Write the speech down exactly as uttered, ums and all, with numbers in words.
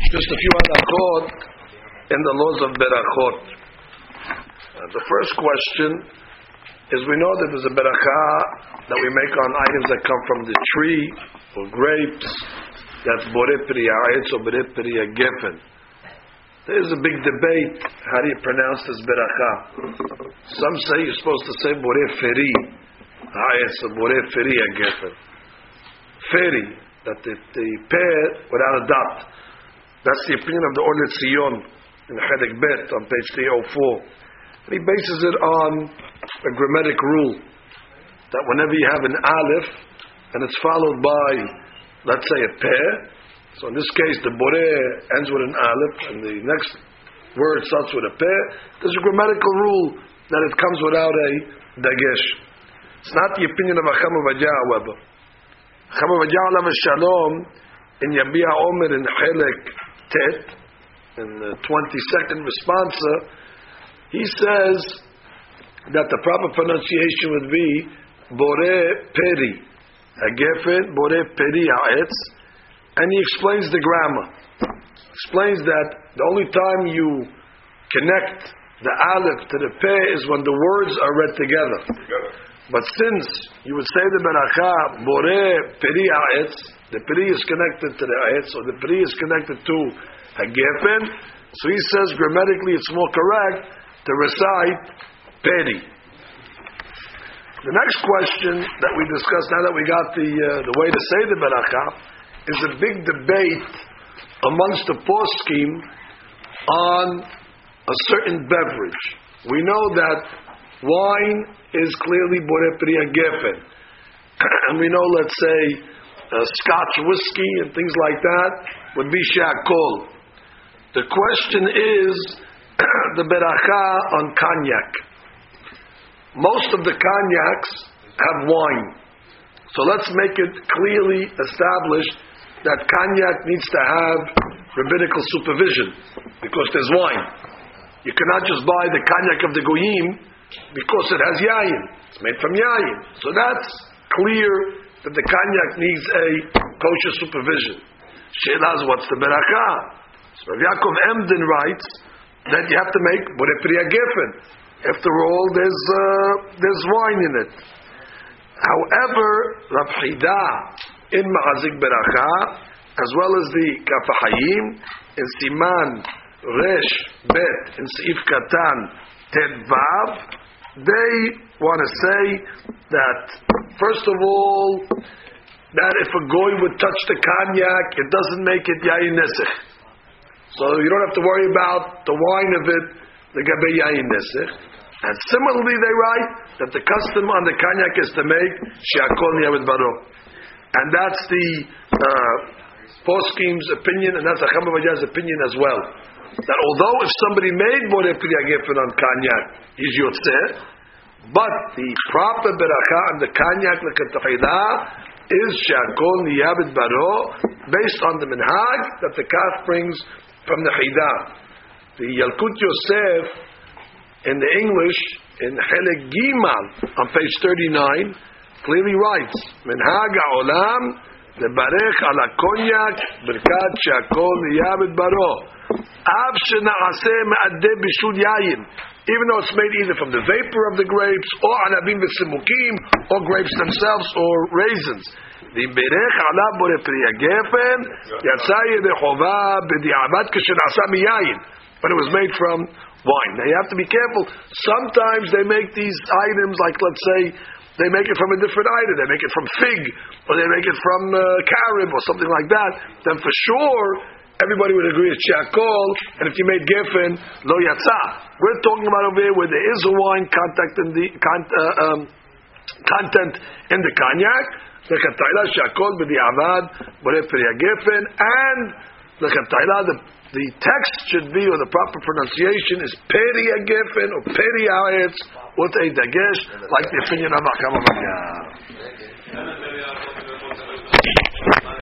Just a few halachot in the laws of berachot. Uh, the first question is, we know that there's a beracha that we make on items that come from the tree or grapes. That's borei peri ha'etz or borei peri ha'gefen. There's a big debate. How do you pronounce this beracha? Some say you're supposed to say borei feri ha'etz or borei feri ha'gefen. Feri, that the, the pear without a dot. That's the opinion of the Or L'Tzion in Chedek Bet on page three oh four. And he bases it on a grammatic rule that whenever you have an aleph and it's followed by, let's say, a pear, so in this case the borei ends with an aleph and the next word starts with a pear, there's a grammatical rule that it comes without a dagesh. It's not the opinion of Acham Ovadia, however. Acham Ovadia alav shalom in Yabia Omer in Chelek Tet, in the twenty-second responsa, he says that the proper pronunciation would be borei peri ha'gefen, borei peri ha'etz, and he explains the grammar. Explains that the only time you connect the aleph to the peh is when the words are read together. But since you would say the beracha borei peri ha'etz, the peri is connected to the ha'etz, or the peri is connected to ha'gefen, so he says grammatically it's more correct to recite peri. The next question that we discussed, now that we got the uh, the way to say the beracha, is a big debate amongst the poskim on a certain beverage. We know that wine is clearly borei peri ha'gefen, and we know, let's say, uh, Scotch whiskey and things like that would be she'akol. The question is the beracha on cognac. Most of the cognacs have wine. So let's make it clearly established that cognac needs to have rabbinical supervision because there's wine. You cannot just buy the cognac of the goyim because it has yayin. It's made from yayin. So that's clear that the cognac needs a kosher supervision. She'ela is, what's the beracha? So Rav Yaakov Emden writes that you have to make borei peri ha'gefen. After all, there's uh, there's wine in it. However, Rav Chida in Machazik Beracha, as well as the Kaf HaChaim in Siman Resh Bet in Seif Katan Tet Vav, they want to say that first of all, that if a goy would touch the cognac, it doesn't make it yayin nesech. So you don't have to worry about the wine of it, the gabe yayin nesech. And similarly, they write that the custom on the cognac is to make she'akol niyeh baro, and that's the uh, poskim's opinion, and that's Acham Ovadia's opinion as well. That although if somebody made borei peri ha'gefen on cognac, he's yotzeh, but the proper beracha on the cognac l'katachida is she'akol niyeh baro, based on the minhag that the kaf brings from the chida. The Yalkut Yosef in the English, in Chelek Gimal, on page thirty-nine, clearly writes, Minhag ha'olam lebarech ala konyak birkat she'akol niyeh baro av shena'aseh me'adeh bishul yayin, even though it's made either from the vapor of the grapes or anabim v'simukim or grapes themselves or raisins. The berech ala borei peri ha'gefen yatsa yedei chova b'di'avad k'shena'asa miyayin, but it was made from wine. Now you have to be careful. Sometimes they make these items, like let's say, they make it from a different item. They make it from fig, or they make it from uh, carob, or something like that. Then for sure, everybody would agree it's she'akol. And if you made gefen, lo yatsa. We're talking about over here where there is a wine contact in the con, uh, um, content in the cognac. L'chatayla she'akol b'di'avad borei peri ha'gefen, and l'chatayla the The text should be, or the proper pronunciation is peri ha'gefen or peri ha'etz with a dagesh, like the opinion of Acham Ovadia.